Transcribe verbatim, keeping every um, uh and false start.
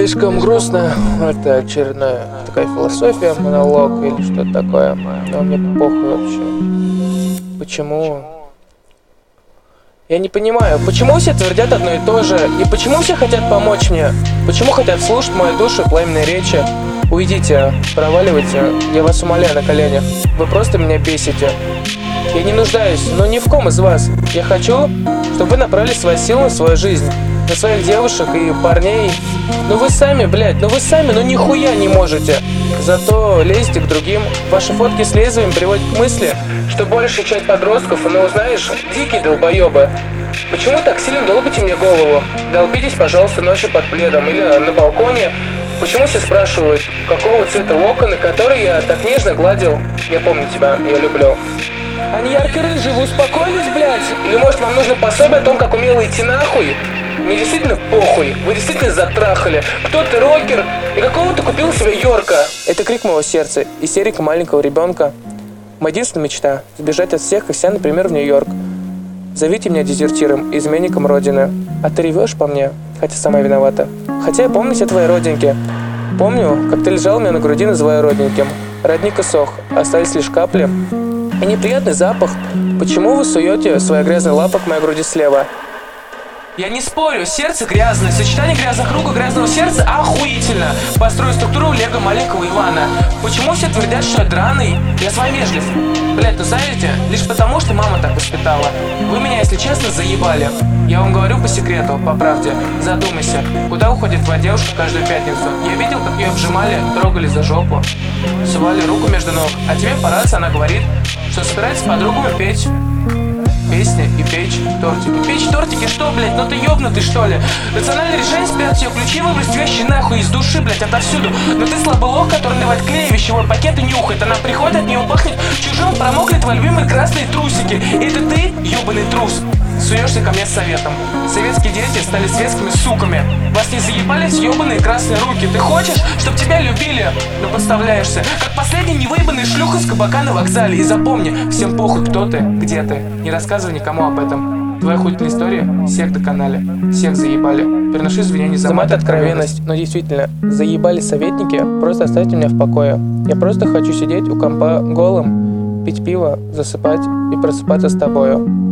Слишком грустно. Это очередная такая философия, монолог или что-то такое. Но мне похуй вообще. Почему? Я не понимаю, почему все твердят одно и то же? И почему все хотят помочь мне? Почему хотят слушать мою душу и пламенные речи? Уйдите, проваливайте, я вас умоляю на коленях. Вы просто меня бесите. Я не нуждаюсь, но ни в ком из вас. Я хочу, чтобы вы направили свои силы на свою жизнь, на своих девушек и парней. Ну вы сами, блядь, ну вы сами, ну нихуя не можете. Зато лезете к другим. Ваши фотки с лезвием приводят к мысли, что большая часть подростков, ну знаешь, дикие долбоебы. Почему так сильно долбите мне голову? Долбитесь, пожалуйста, ночью под пледом или на балконе. Почему все спрашивают, какого цвета локоны, которые я так нежно гладил? Я помню тебя, я люблю. Они ярко-рыжие, вы успокоились, блядь? Или может вам нужно пособие о том, как умело идти нахуй? Мне действительно похуй, вы действительно затрахали. Кто ты, рокер? И какого ты купил себе Йорка? Это крик моего сердца, истерика маленького ребенка. Моя единственная мечта – сбежать от всех и вся, например, в Нью-Йорк. Зовите меня дезертиром, изменником родины. А ты ревешь по мне, хотя сама виновата. Хотя я помню все твои родинки. Помню, как ты лежал у меня на груди, называя родненьким. Родник иссох, остались лишь капли. И неприятный запах. Почему вы суете свои грязные лапы к моей груди слева? Я не спорю, сердце грязное, сочетание грязных рук и грязного сердца охуительно. Построю структуру лего маленького Ивана. Почему все твердят, что я драный? Я с вами вежлив. Блять, ну знаете, лишь потому, что мама так воспитала. Вы меня, если честно, заебали. Я вам говорю по секрету, по правде. Задумайся, куда уходит твоя девушка каждую пятницу? Я видел, как ее обжимали, трогали за жопу, сували руку между ног. А тебе по рации она говорит, что собирается с подругами петь песни и печь тортики. Печь тортики что, блядь? Ну ты ёбнутый, что ли? Рациональное решение спрятать ее ключи, выбросить вещи нахуй из души, блядь, отовсюду. Но ты слабый лох, который наливает клей, вещевой пакет и нюхает. Она приходит, от нее пахнет чужим, промокли твои любимые красные трусики. И это ты, ёбаный трус, суешься ко мне с советом. Советские дети стали светскими суками. Вас не заебали эти ёбаные красные руки. Ты хочешь, чтобы тебя любили, но подставляешься, как последняя невыебанная шлюха с кабака на вокзале. И запомни, всем похуй, кто ты, где ты. Не рассказывай никому об этом. Твоя охуительная история всех доконали, всех заебали. Переношу извинения за, за мат откровенность. Но действительно, заебали советники, просто оставьте меня в покое. Я просто хочу сидеть у компа голым, пить пиво, засыпать и просыпаться с тобою.